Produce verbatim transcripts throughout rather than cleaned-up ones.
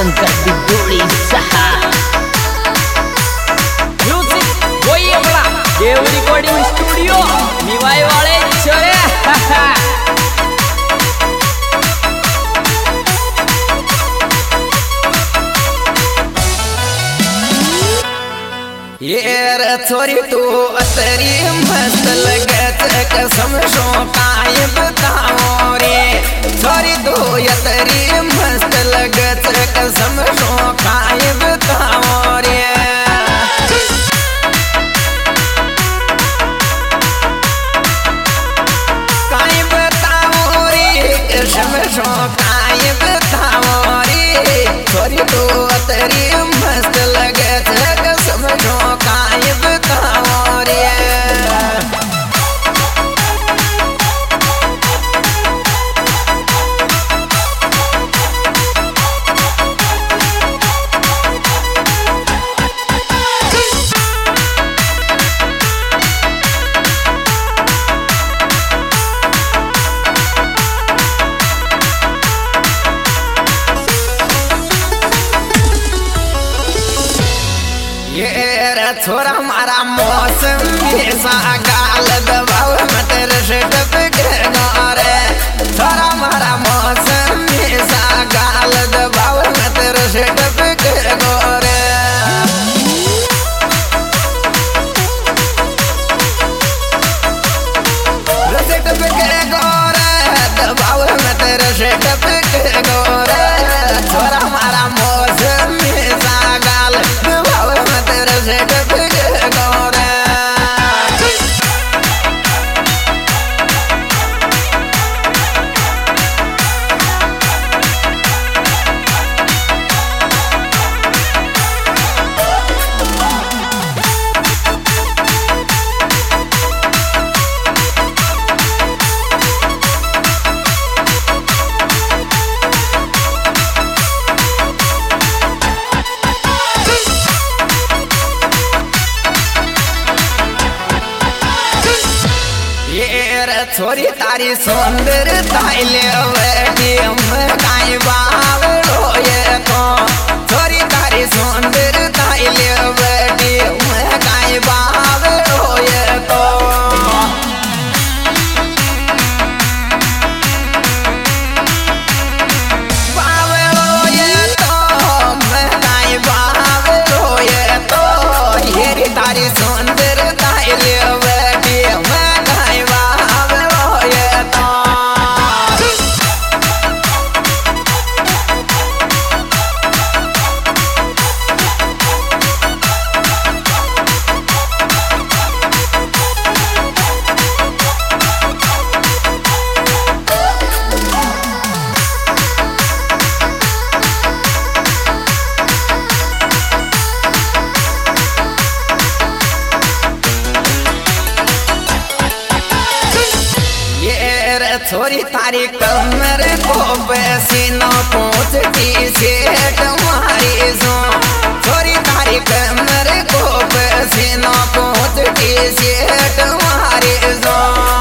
शंकर बिदोड़ी सहा म्यूजिक वही अपना देव रिकॉर्डिंग स्टूडियो निवाई वाले छोरे ये छोरी तू अतरी मस्त लगत कसम शो काय बताओ रे छोरी तू अतरी मस्त लगत कसम शो काय बताओ रे काय बताओ रे कसम शो काय बताओ रे छोरी तू अतरी मस्त लगत कसम शो काय बताओ रे ये छोरा मारा मौसम ऐसा गाल दबाव मत रशट रे छोरा मारा मौसम ऐसा गाल दबाव मत रशट रे रशट रे दबाव मत रशट रे छोरा मारा मौसम ऐसा गाल दबाव मत रशट छोरी तारी सुंदर ताइले बैठी काय बाव रोए तो छोरी तारी सुंदर ताइले बैठी काय बाव रोए तो बाव रोए तो काय बाव रोए तो ये तारी सुंदर ताइले बैठी काय बाव छोरी तारी कमर को पसीना पहुँच की सेठ मारी सो छोरी तारी कमर को पसीना पहुँच की सेठ मारी सो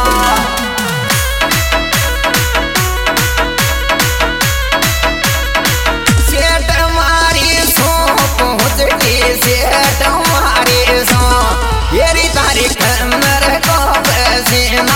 सेठ मारी सो पहुँच की सेठ मारी सो येरी तारी कमर को पसीना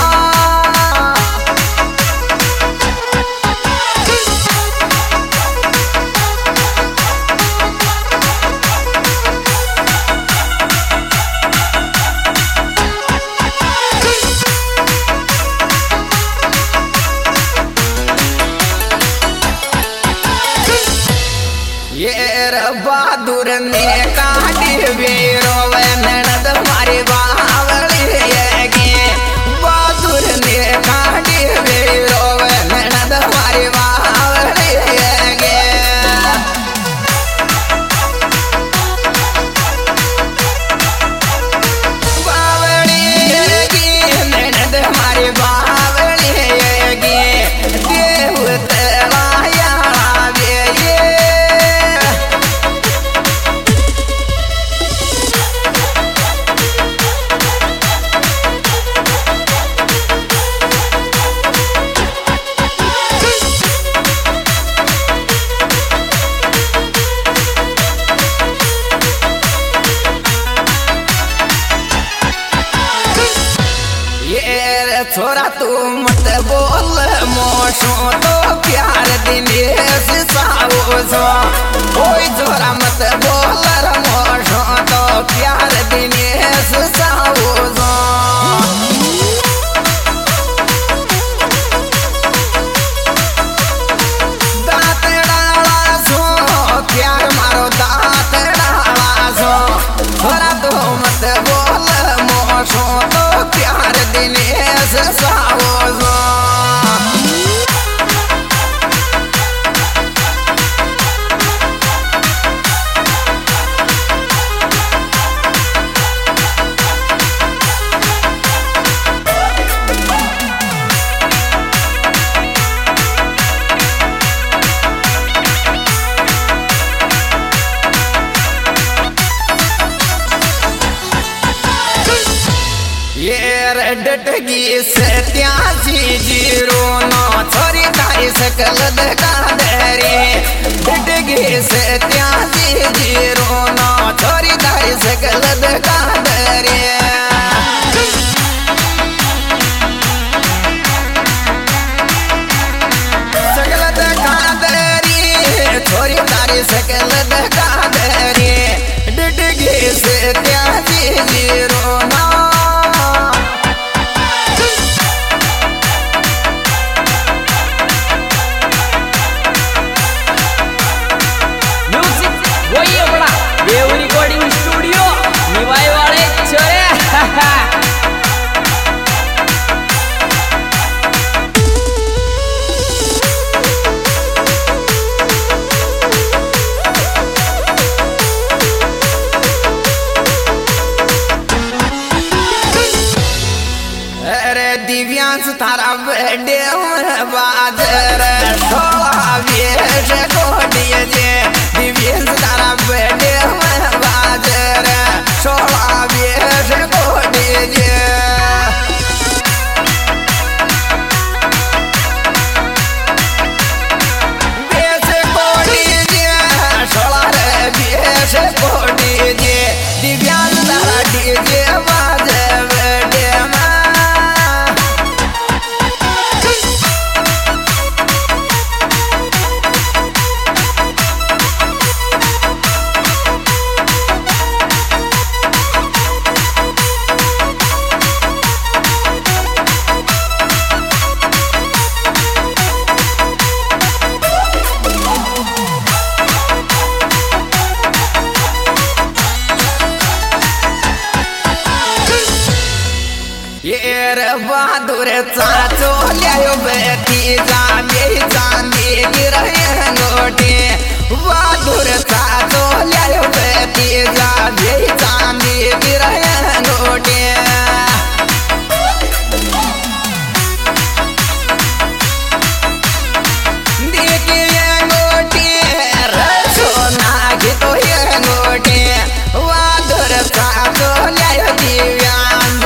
छोरा तू मत बोल मोशो तो प्यार दिनेश सावो सो ओए छोरा मत बोल मोशो तो प्यार दिनेश सावो सो दांत डाला सो प्यार मारो दांत डाला सो छोरा तू मत बोल मोशो तो प्यार दिनेश सावो सो डटगी सत्यासी जीरो नौ छोरी तारी सकल दका दरे डटगी सत्यासी जीरो नौ छोरी तारी सकल दका दरे सकल दका दरे छोरी तारी सकल दका दरे डटगी सत्यासी जीरो नौ देव रिकॉर्डिंग स्टूडियो निवाई वाले छोरे अरे दिव्यांश तारा बर्थडे बाजर सोलह बीस कोटी जे दिव्यांश तारा बर्थडे बाजर सोलह बीस कोटी जे बीस कोटी जे सोलह बीस कोटी जे दिव्यांश तारा डीजे बाजे बर्थडे में बहादुर चाचो लियो बेटी जाने चांदी गिरहे गोटे बहादुर चाचो लियो बेटी जाने चांदी गिरहे गोटे देखिए गोटे सोना की तो ये गोटे बहादुर चाचो लियो दिव्यांश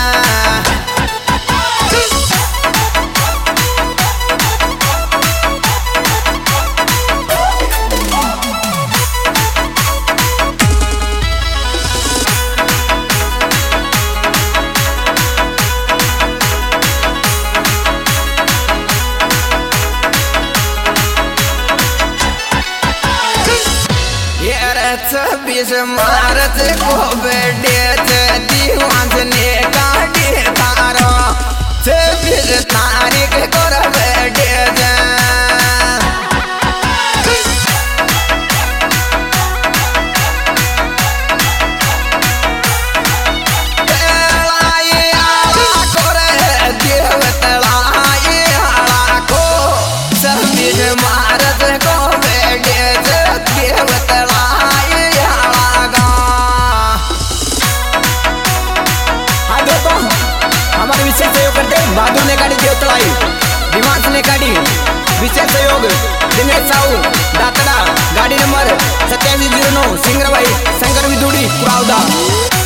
छब्बीस मार्च को बर्थडे दीवांश ने काटे तारो छब्बीस तारीख को बर्थडे बहादुर ने काटी देवतलाई दिमाग ने काटी विशेष सहयोग दिनेश साहू दातड़ा गाड़ी नंबर सत्यासी जीरो नौ सिंगरबाई शंकर विदुड़ी कुरावदा।